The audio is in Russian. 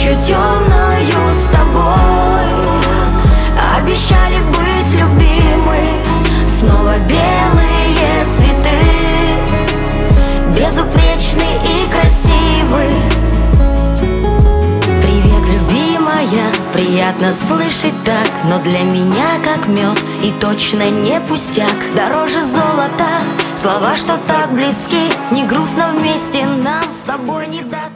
ночью темною с тобой. Обещали быть любимы, снова белые цветы, безупречный и красивый. Привет, любимая, приятно слышать так, но для меня как мед и точно не пустяк. Дороже золота слова, что так близки, не грустно вместе нам с тобой не до